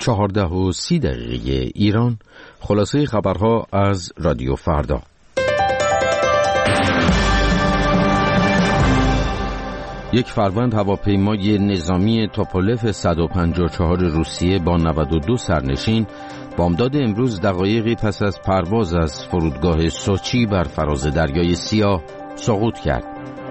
14:30 ایران. خلاصه خبرها از رادیو فردا. یک فروند هواپیمای نظامی توپولف 154 روسیه با 92 سرنشین بامداد امروز دقایقی پس از پرواز از فرودگاه سوچی بر فراز دریای سیاه سقوط کرد.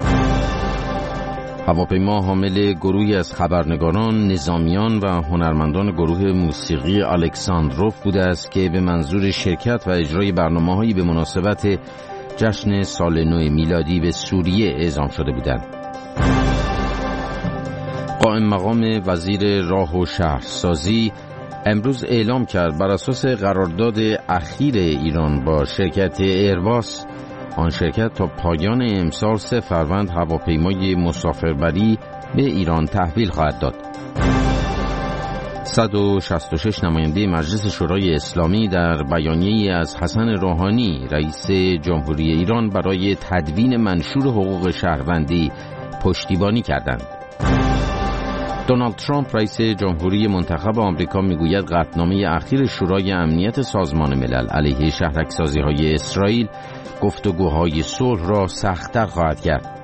هواپیما حامل گروهی از خبرنگاران، نظامیان و هنرمندان گروه موسیقی الکساندروف بوده است که به منظور شرکت و اجرای برنامه‌هایی به مناسبت جشن سال نو میلادی به سوریه اعزام شده بودند. قائم مقام وزیر راه و شهرسازی امروز اعلام کرد بر اساس قرارداد اخیر ایران با شرکت ایرباس، آن شرکت تا پایان امسال 3 فروند هواپیمای مسافربری به ایران تحویل خواهد داد. 166 نماینده مجلس شورای اسلامی در بیانیه‌ای از حسن روحانی رئیس جمهوری ایران برای تدوین منشور حقوق شهروندی پشتیبانی کردند. دونالد ترامپ رئیس جمهوری منتخب آمریکا میگوید قطعنامه اخیر شورای امنیت سازمان ملل علیه شهرک‌سازی‌های اسرائیل گفتگوهای صلح را سخت‌تر خواهد کرد.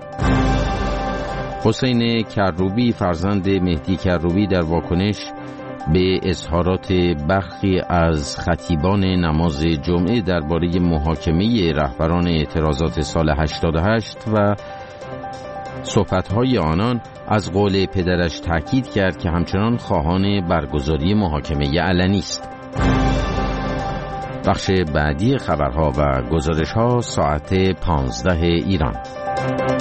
حسین کروبی فرزند مهدی کروبی در واکنش به اظهارات برخی از خطیبان نماز جمعه درباره محاکمه رهبران اعتراضات سال 88 و صحبت‌های آنان از قول پدرش تاکید کرد که همچنان خواهان برگزاری محاکمه علنی است. بخش بعدی خبرها و گزارش‌ها ساعت 15 ایران.